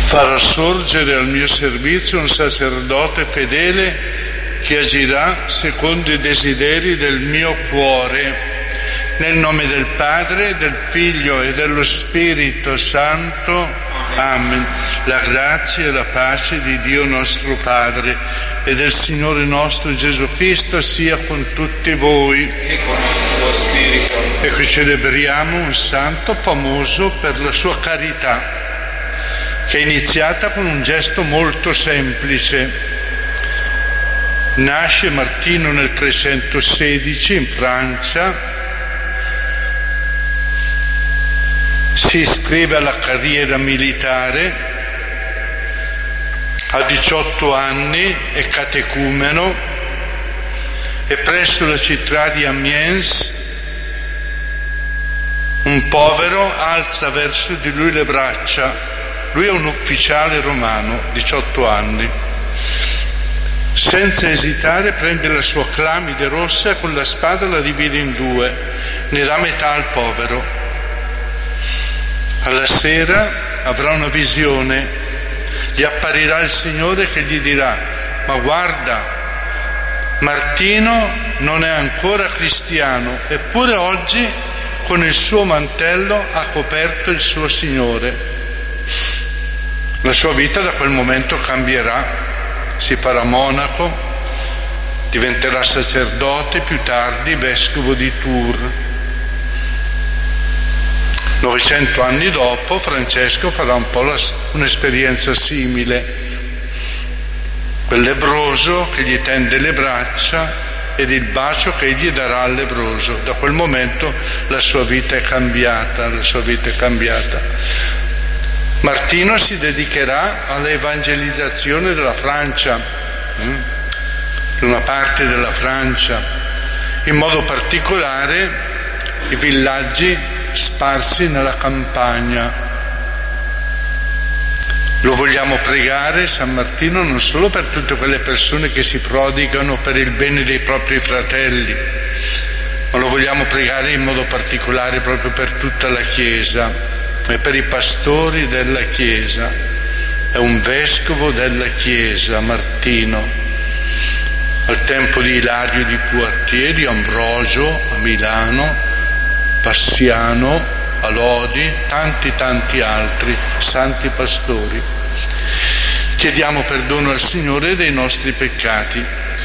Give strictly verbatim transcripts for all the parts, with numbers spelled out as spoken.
farò sorgere al mio servizio un sacerdote fedele che agirà secondo i desideri del mio cuore. Nel nome del Padre, del Figlio e dello Spirito Santo. Amen. La grazia e la pace di Dio nostro Padre e del Signore nostro Gesù Cristo sia con tutti voi. E con il tuo spirito. Ecco, celebriamo un santo famoso per la sua carità, che è iniziata con un gesto molto semplice. Nasce Martino nel trecentosedici in Francia, si iscrive alla carriera militare, a diciotto anni è catecumeno e presso la città di Amiens un povero alza verso di lui le braccia. Lui è un ufficiale romano, diciotto anni. Senza esitare prende la sua clamide rossa e con la spada la divide in due, ne dà metà al povero. Alla sera avrà una visione, gli apparirà il Signore che gli dirà: ma guarda, Martino non è ancora cristiano, eppure oggi con il suo mantello ha coperto il suo Signore. La sua vita da quel momento cambierà, si farà monaco, diventerà sacerdote, più tardi vescovo di Tours. Novecento anni dopo Francesco farà un po' la, un'esperienza simile, quel lebbroso che gli tende le braccia ed il bacio che egli darà al lebbroso. Da quel momento la sua vita è cambiata, la sua vita è cambiata. Martino si dedicherà all'evangelizzazione della Francia, di una parte della Francia, in modo particolare i villaggi sparsi nella campagna. Lo vogliamo pregare San Martino non solo per tutte quelle persone che si prodigano per il bene dei propri fratelli, ma lo vogliamo pregare in modo particolare proprio per tutta la Chiesa e per i pastori della Chiesa. È un vescovo della Chiesa, Martino. Al tempo di Ilario di Poitiers, di Ambrogio a Milano, Passiano a Lodi, tanti tanti altri santi pastori. Chiediamo perdono al Signore dei nostri peccati.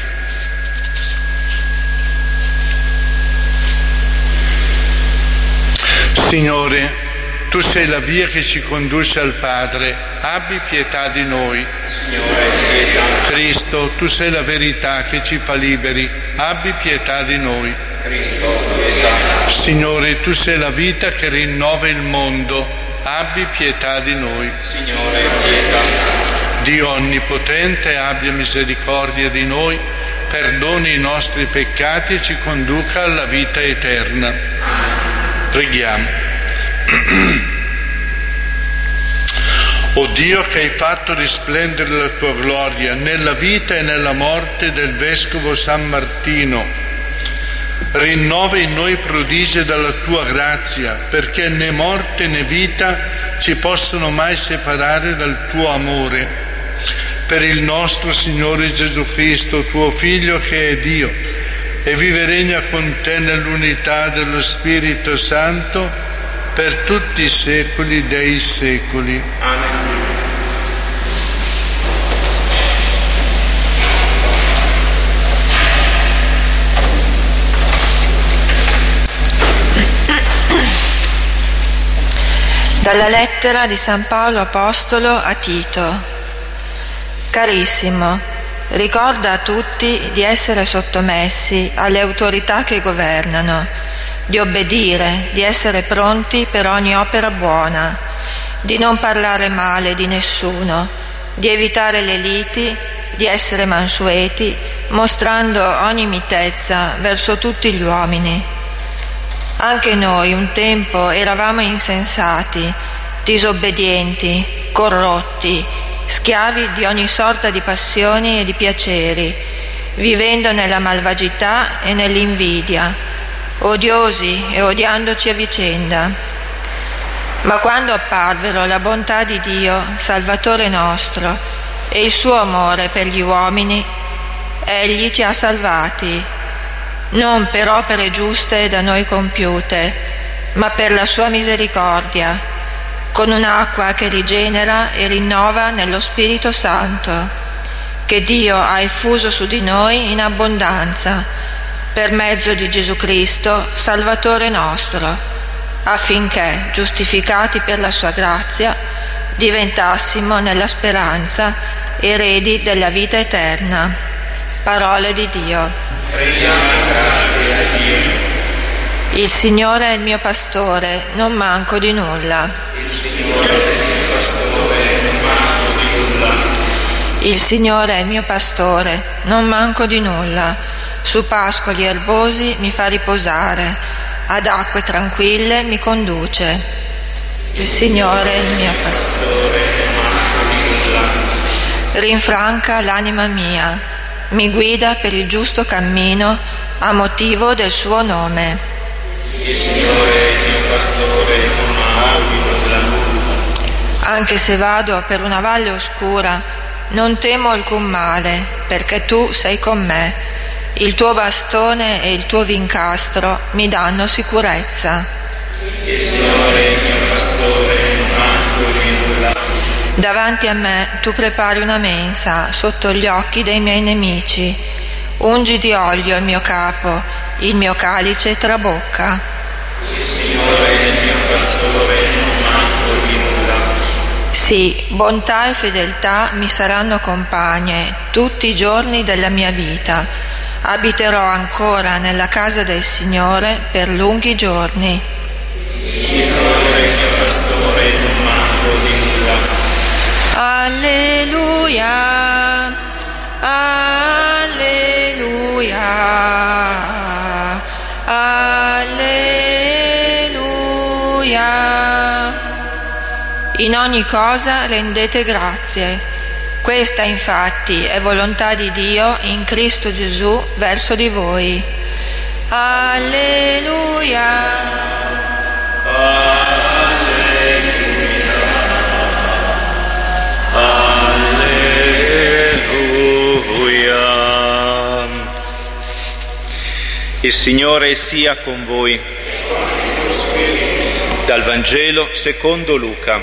Signore, Tu sei la via che ci conduce al Padre, abbi pietà di noi. Signore, pietà. Cristo, Tu sei la verità che ci fa liberi, abbi pietà di noi. Cristo, pietà. Signore, Tu sei la vita che rinnova il mondo, abbi pietà di noi. Signore, pietà. Dio Onnipotente, abbia misericordia di noi, perdoni i nostri peccati e ci conduca alla vita eterna. Preghiamo. O Dio, che hai fatto risplendere la Tua gloria nella vita e nella morte del Vescovo San Martino, rinnova in noi prodigi dalla Tua grazia, perché né morte né vita ci possono mai separare dal Tuo amore. Per il nostro Signore Gesù Cristo, Tuo Figlio, che è Dio e vive e regna con Te nell'unità dello Spirito Santo per tutti i secoli dei secoli. Amen. Dalla lettera di San Paolo Apostolo a Tito. Carissimo, ricorda a tutti di essere sottomessi alle autorità che governano, di obbedire, di essere pronti per ogni opera buona, di non parlare male di nessuno, di evitare le liti, di essere mansueti, mostrando ogni mitezza verso tutti gli uomini. Anche noi un tempo eravamo insensati, disobbedienti, corrotti, schiavi di ogni sorta di passioni e di piaceri, vivendo nella malvagità e nell'invidia, odiosi e odiandoci a vicenda. Ma quando apparvero la bontà di Dio, Salvatore nostro, e il suo amore per gli uomini, Egli ci ha salvati, non per opere giuste da noi compiute, ma per la sua misericordia, con un'acqua che rigenera e rinnova nello Spirito Santo, che Dio ha effuso su di noi in abbondanza, per mezzo di Gesù Cristo, Salvatore nostro, affinché, giustificati per la sua grazia, diventassimo nella speranza eredi della vita eterna. Parole di Dio. Il Signore è il mio pastore, non manco di nulla. Il Signore è il mio pastore, non manco di nulla. Il Signore è il mio pastore, non manco di nulla. Su pascoli erbosi mi fa riposare, ad acque tranquille mi conduce. Il Signore è il mio pastore. Rinfranca l'anima mia, mi guida per il giusto cammino a motivo del suo nome. Il Signore è il mio pastore, non manco di nulla. Anche se vado per una valle oscura, non temo alcun male, perché tu sei con me. Il tuo bastone e il tuo vincastro mi danno sicurezza. Il Signore è il mio pastore, non manco di nulla. Davanti a me tu prepari una mensa sotto gli occhi dei miei nemici. Ungi di olio il mio capo, il mio calice trabocca. Il Signore è il mio pastore, non manco di nulla. Sì, bontà e fedeltà mi saranno compagne tutti i giorni della mia vita. Abiterò ancora nella casa del Signore per lunghi giorni. Il Signore è il mio pastore, non manco di nulla. Alleluia, alleluia, alleluia. In ogni cosa rendete grazie. Questa infatti è volontà di Dio in Cristo Gesù verso di voi. Alleluia. Il Signore sia con voi. Dal Vangelo secondo Luca.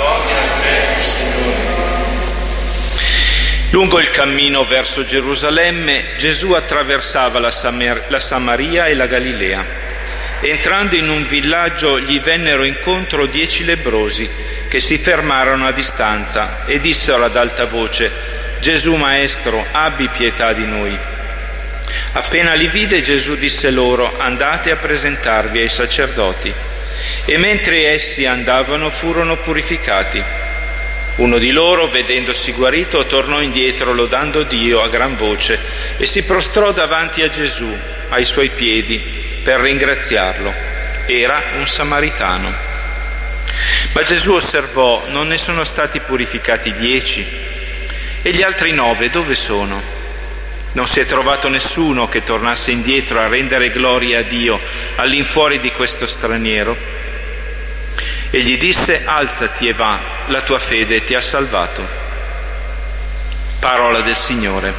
Lungo il cammino verso Gerusalemme, Gesù attraversava la, Samar- la Samaria e la Galilea. Entrando in un villaggio gli vennero incontro dieci lebbrosi che si fermarono a distanza e dissero ad alta voce: Gesù Maestro, abbi pietà di noi. Appena li vide, Gesù disse loro: andate a presentarvi ai sacerdoti. E mentre essi andavano furono purificati. Uno di loro, vedendosi guarito, tornò indietro lodando Dio a gran voce e si prostrò davanti a Gesù, ai suoi piedi, per ringraziarlo. Era un samaritano. Ma Gesù osservò: non ne sono stati purificati dieci? E gli altri nove dove sono? Non si è trovato nessuno che tornasse indietro a rendere gloria a Dio all'infuori di questo straniero? E gli disse: alzati e va, la tua fede ti ha salvato. Parola del Signore.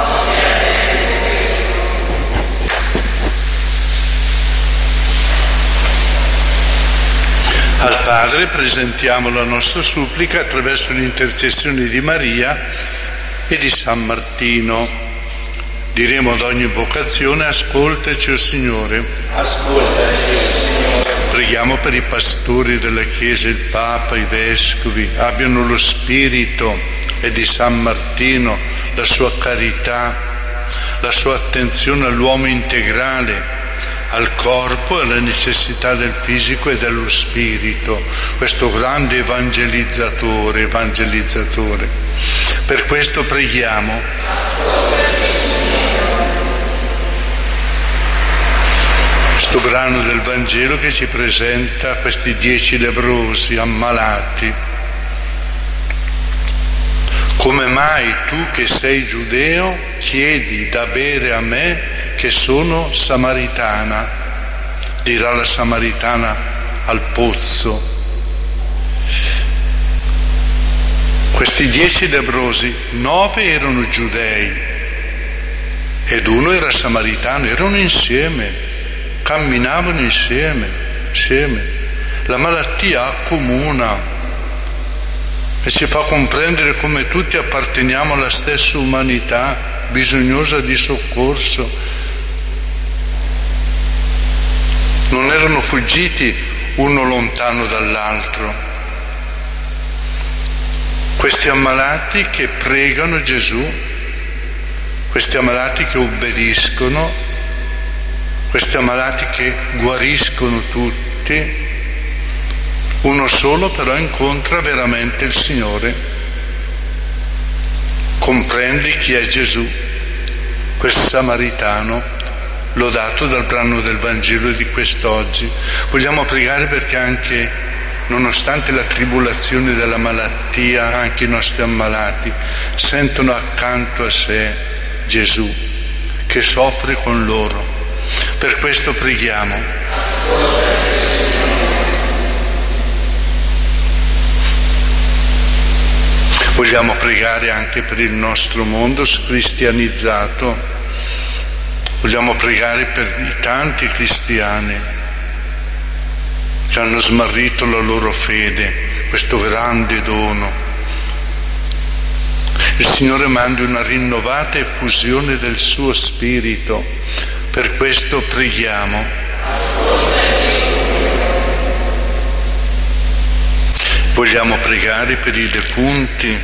Al Padre presentiamo la nostra supplica attraverso l'intercessione di Maria e di San Martino. Diremo ad ogni vocazione: ascoltaci, o Signore. Ascoltaci, o Signore. Preghiamo per i pastori della Chiesa, il Papa, i Vescovi, abbiano lo spirito e di San Martino, la sua carità, la sua attenzione all'uomo integrale, al corpo e alle necessità del fisico e dello spirito, questo grande evangelizzatore, evangelizzatore. Per questo preghiamo. Questo brano del Vangelo che ci presenta questi dieci lebbrosi ammalati. Come mai tu, che sei giudeo, chiedi da bere a me che sono samaritana? Dirà la samaritana al pozzo. Questi dieci lebbrosi, nove erano giudei ed uno era samaritano, erano insieme, camminavano insieme, insieme. La malattia accomuna e ci fa comprendere come tutti apparteniamo alla stessa umanità bisognosa di soccorso. Non erano fuggiti uno lontano dall'altro. Questi ammalati che pregano Gesù, questi ammalati che obbediscono, questi ammalati che guariscono tutti, uno solo però incontra veramente il Signore, comprende chi è Gesù, quel samaritano lodato dal brano del Vangelo di quest'oggi. Vogliamo pregare perché anche nonostante la tribolazione della malattia, anche i nostri ammalati sentono accanto a sé Gesù che soffre con loro. Per questo preghiamo. Vogliamo pregare anche per il nostro mondo scristianizzato. Vogliamo pregare per i tanti cristiani che hanno smarrito la loro fede, questo grande dono. Il Signore mandi una rinnovata effusione del suo Spirito, per questo preghiamo. Vogliamo pregare per i defunti,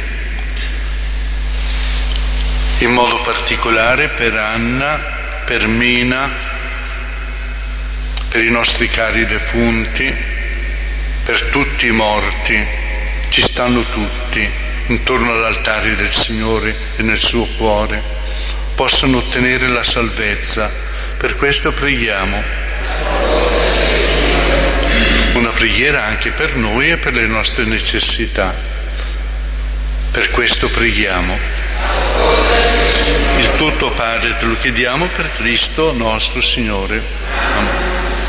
in modo particolare per Anna, per Mina, per i nostri cari defunti, per tutti i morti. Ci stanno tutti intorno all'altare del Signore e nel suo cuore, possono ottenere la salvezza. Per questo preghiamo. Una preghiera anche per noi e per le nostre necessità. Per questo preghiamo. Il tutto, Padre, te lo chiediamo per Cristo nostro Signore. Amen.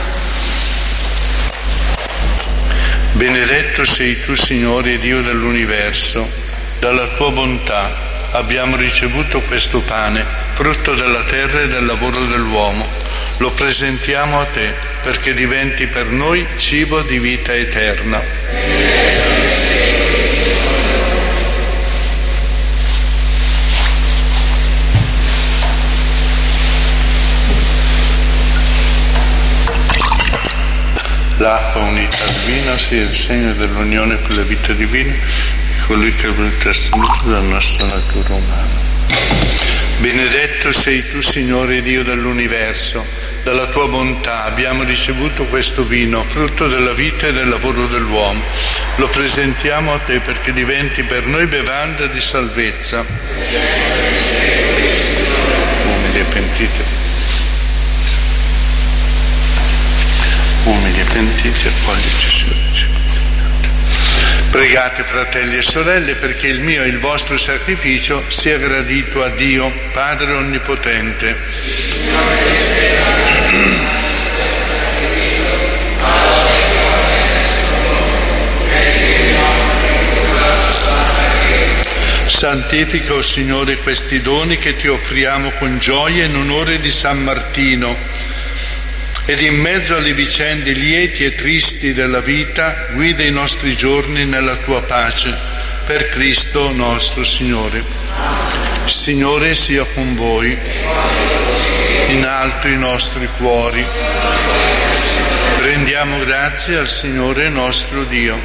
Benedetto sei tu, Signore Dio dell'universo, dalla tua bontà abbiamo ricevuto questo pane, frutto della terra e del lavoro dell'uomo. Lo presentiamo a te perché diventi per noi cibo di vita eterna. L'acqua unita al vino sia il segno dell'unione con la vita divina e colui che ha voluto assunto dalla nostra natura umana. Benedetto sei tu, Signore Dio dell'universo, dalla tua bontà abbiamo ricevuto questo vino, frutto della vita e del lavoro dell'uomo. Lo presentiamo a te perché diventi per noi bevanda di salvezza. Umili e pentite. Umili e pentiti, accoglici sudici. Pregate, fratelli e sorelle, perché il mio e il vostro sacrificio sia gradito a Dio, Padre Onnipotente. Santifica, o Signore, questi doni che ti offriamo con gioia in onore di San Martino, ed in mezzo alle vicende lieti e tristi della vita guida i nostri giorni nella tua pace, per Cristo nostro Signore. Il Signore sia con voi, in alto i nostri cuori. Rendiamo grazie al Signore nostro Dio.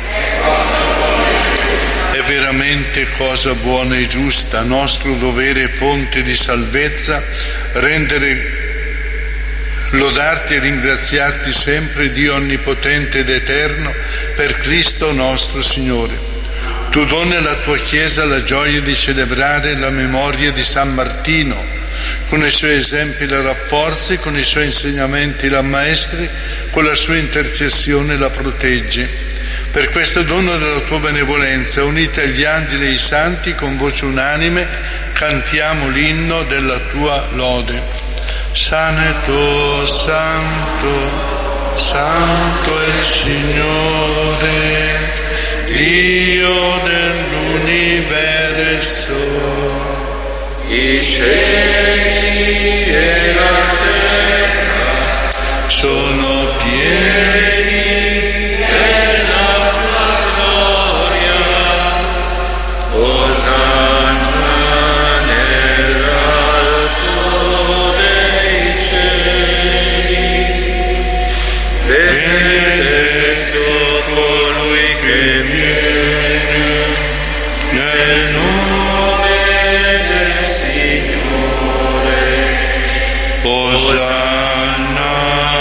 È veramente cosa buona e giusta, nostro dovere e fonte di salvezza, rendere lodarti e ringraziarti sempre, Dio onnipotente ed eterno, per Cristo nostro Signore. Tu doni alla tua Chiesa la gioia di celebrare la memoria di San Martino, con i suoi esempi la rafforzi, con i suoi insegnamenti la ammaestri, con la sua intercessione la proteggi. Per questo dono della tua benevolenza, unite agli angeli e ai santi, con voce unanime cantiamo l'inno della tua lode. Santo, santo, santo è il Signore, Dio dell'universo, l'universo. I cieli e la terra sono pieni della tua gloria. Osanna nell'alto dei cieli. Benedetto colui che viene nel nome del Signore. Osanna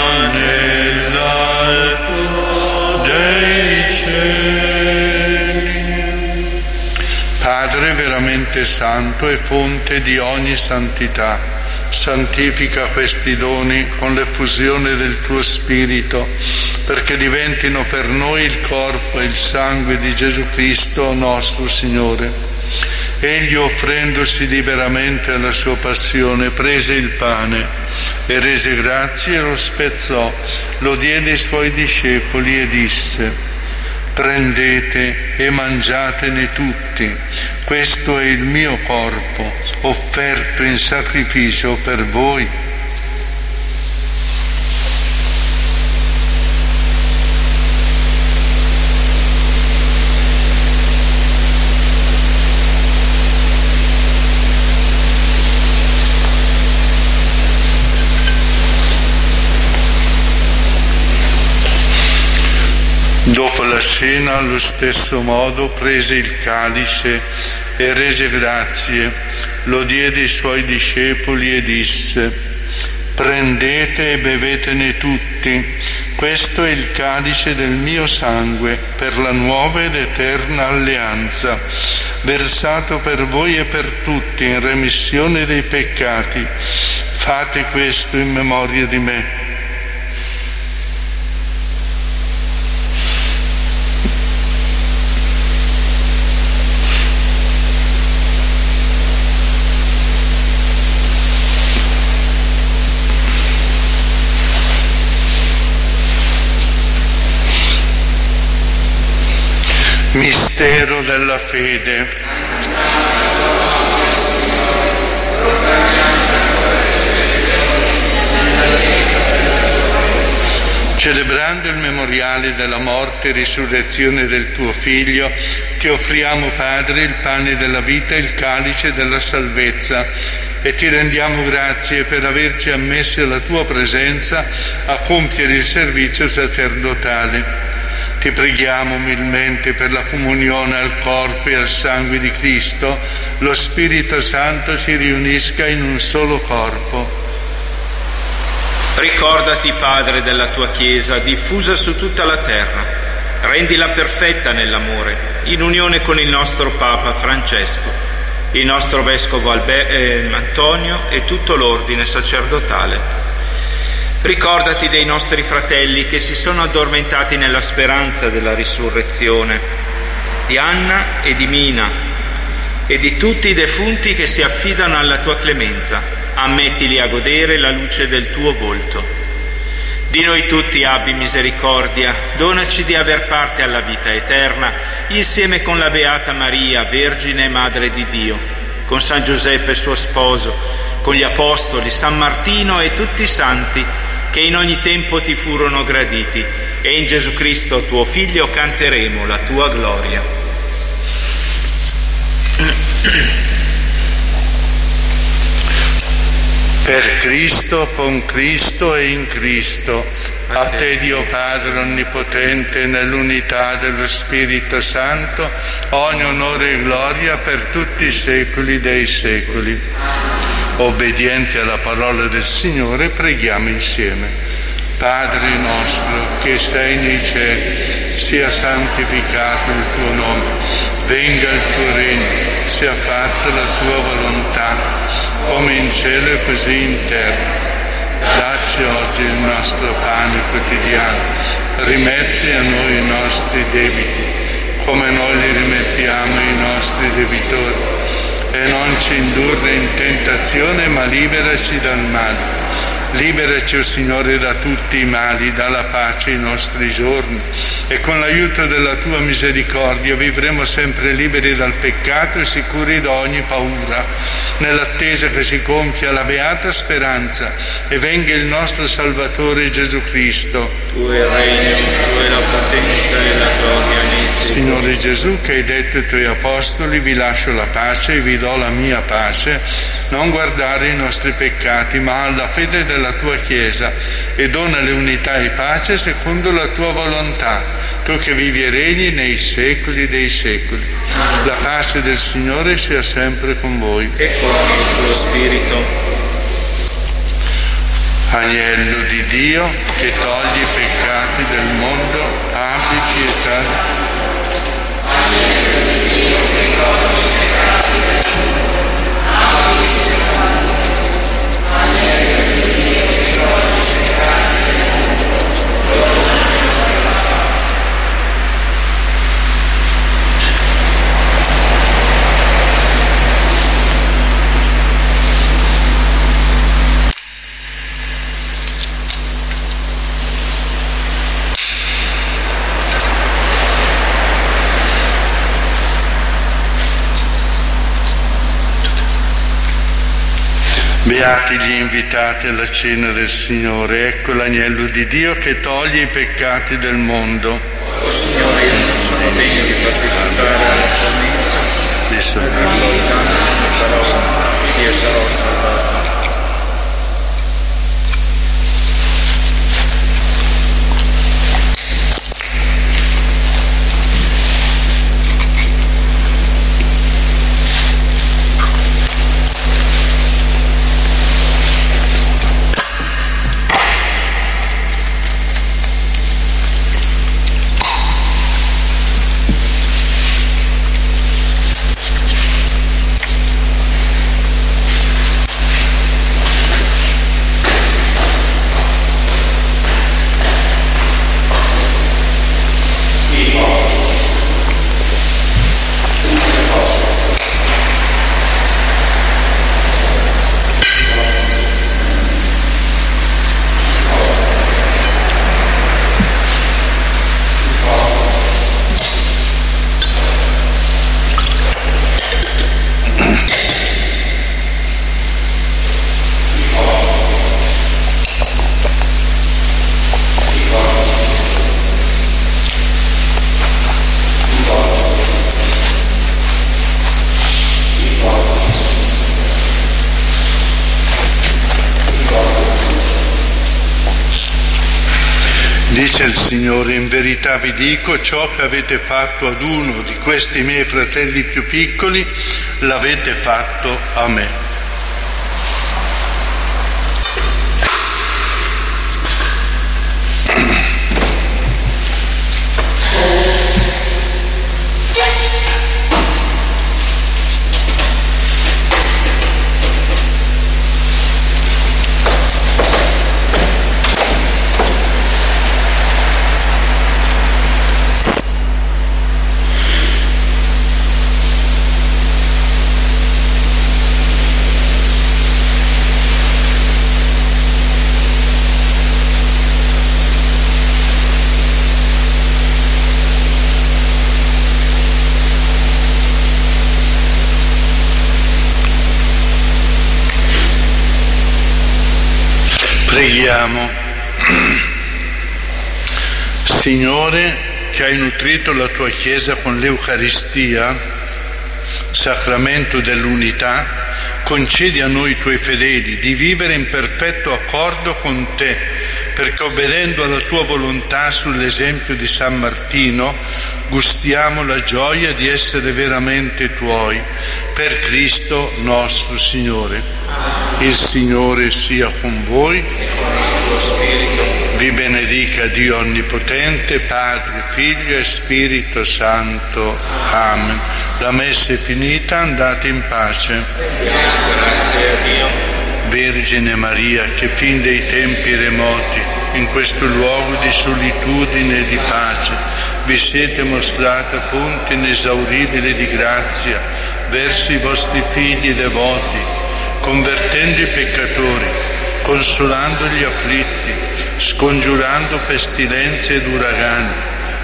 nell'alto dei cieli. Padre veramente santo e fonte di ogni santità, santifica questi doni con l'effusione del tuo Spirito, perché diventino per noi il corpo e il sangue di Gesù Cristo nostro Signore. Egli, offrendosi liberamente alla sua passione, prese il pane e rese grazie e lo spezzò, lo diede ai suoi discepoli e disse: prendete e mangiatene tutti, questo è il mio corpo, offerto in sacrificio per voi. Dopo la cena, allo stesso modo, prese il calice e rese grazie, lo diede ai suoi discepoli e disse: prendete e bevetene tutti, questo è il calice del mio sangue per la nuova ed eterna alleanza, versato per voi e per tutti in remissione dei peccati. Fate questo in memoria di me. Mistero della fede. Celebrando il memoriale della morte e risurrezione del tuo Figlio, ti offriamo, Padre, il pane della vita e il calice della salvezza, e ti rendiamo grazie per averci ammessi alla tua presenza a compiere il servizio sacerdotale. Ti preghiamo umilmente per la comunione al corpo e al sangue di Cristo, lo Spirito Santo ci riunisca in un solo corpo. Ricordati, Padre, della tua Chiesa diffusa su tutta la terra. Rendila perfetta nell'amore, in unione con il nostro Papa Francesco, il nostro Vescovo Albe- eh, Antonio e tutto l'ordine sacerdotale. Ricordati dei nostri fratelli che si sono addormentati nella speranza della risurrezione, di Anna e di Mina e di tutti i defunti che si affidano alla tua clemenza. Ammettili a godere la luce del tuo volto. Di noi tutti abbi misericordia, donaci di aver parte alla vita eterna, insieme con la Beata Maria, Vergine e Madre di Dio, con San Giuseppe suo sposo, con gli Apostoli, San Martino e tutti i santi che in ogni tempo ti furono graditi, e in Gesù Cristo tuo Figlio canteremo la tua gloria. Per Cristo, con Cristo e in Cristo, a te Dio Padre Onnipotente, nell'unità dello Spirito Santo, ogni onore e gloria per tutti i secoli dei secoli. Obbedienti alla parola del Signore, preghiamo insieme. Padre nostro che sei nei cieli, sia santificato il tuo nome, venga il tuo regno, sia fatta la tua volontà, come in cielo e così in terra. Dacci oggi il nostro pane quotidiano, rimetti a noi i nostri debiti, come noi li rimettiamo ai nostri debitori, e non ci indurre in tentazione, ma liberaci dal male. Liberaci, o Signore, da tutti i mali, dalla pace ai nostri giorni, e con l'aiuto della tua misericordia vivremo sempre liberi dal peccato e sicuri da ogni paura, nell'attesa che si compia la beata speranza e venga il nostro Salvatore Gesù Cristo. Tu è il regno, tu è la potenza e la gloria nei secoli. Signore Gesù, che hai detto ai tuoi apostoli: vi lascio la pace e vi do la mia pace, non guardare i nostri peccati ma alla fede della tua Chiesa, e donale unità e pace secondo la tua volontà, tu che vivi e regni nei secoli dei secoli. La pace del Signore sia sempre con voi. E con il tuo spirito. Agnello di Dio, che togli i peccati del mondo, abbi pietà. Beati gli invitati alla cena del Signore, ecco l'agnello di Dio che toglie i peccati del mondo. O Signore, io non sono degno di partecipare alla tua mensa, Di soltanto una parola ed io sarò salvato. Dice il Signore: in verità vi dico, ciò che avete fatto ad uno di questi miei fratelli più piccoli, l'avete fatto a me. Preghiamo. Signore, che hai nutrito la tua Chiesa con l'Eucaristia, sacramento dell'unità, concedi a noi tuoi fedeli di vivere in perfetto accordo con te, perché obbedendo alla tua volontà sull'esempio di San Martino gustiamo la gioia di essere veramente tuoi, per Cristo nostro Signore. Il Signore sia con voi, E con il tuo spirito. vi benedica Dio Onnipotente, Padre, Figlio e Spirito Santo. Amen. La messa è finita, andate in pace. Diamo grazie a Dio. Vergine Maria, che fin dei tempi remoti, in questo luogo di solitudine e di pace, vi siete mostrata fonte inesauribile di grazia verso i vostri figli devoti, convertendo i peccatori, consolando gli afflitti, scongiurando pestilenze ed uragani,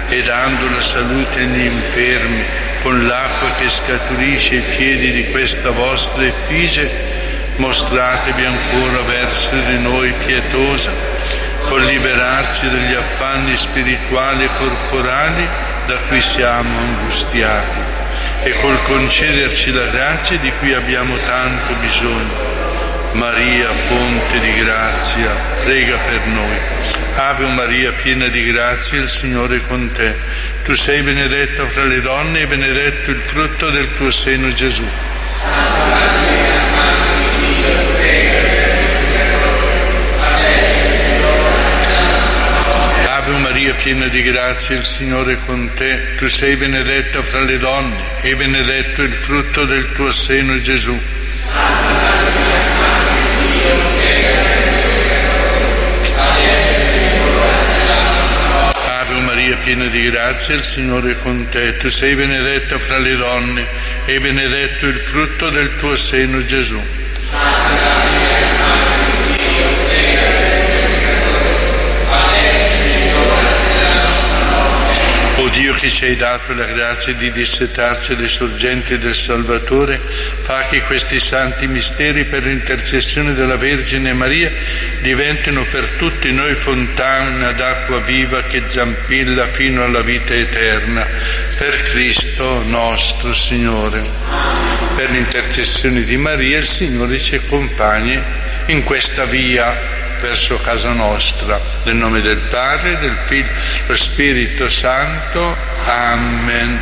e dando la salute agli infermi, con l'acqua che scaturisce ai piedi di questa vostra effigie, mostratevi ancora verso di noi pietosa, col liberarci dagli affanni spirituali e corporali da cui siamo angustiati, e col concederci la grazia di cui abbiamo tanto bisogno. Maria, fonte di grazia, prega per noi. Ave Maria, piena di grazia, il Signore è con te. Tu sei benedetta fra le donne e benedetto il frutto del tuo seno, Gesù. Santa Maria, Madre di Dio, prega per noi, adesso è l'ora della nostra morte. Ave Maria, piena di grazia, il Signore è con te. Tu sei benedetta fra le donne e benedetto il frutto del tuo seno, Gesù. Santa Maria, Madre di Dio, prega per noi, adesso è l'ora della nostra morte. Ave Maria, piena di grazia, il Signore è con te. Tu sei benedetta fra le donne e benedetto il frutto del tuo seno, Gesù. Santa Maria, Madre di Dio, prega per noi, adesso è l'ora della nostra morte. O Dio, che ci hai dato la grazia di dissetarci le sorgenti del Salvatore, fa che questi santi misteri, per l'intercessione della Vergine Maria, diventino per tutti noi fontana d'acqua viva che zampilla fino alla vita eterna. Per Cristo nostro Signore. Per l'intercessione di Maria, il Signore ci accompagni in questa via verso casa nostra. Nel nome del Padre, del Figlio, dello Spirito Santo. Amen.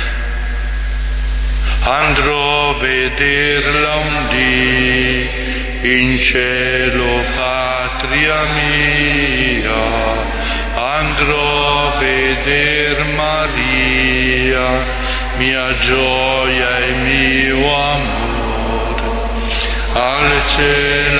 Andrò a vederla un dì in cielo, patria mia. Andrò a veder Maria, mia gioia e mio amore. Al cielo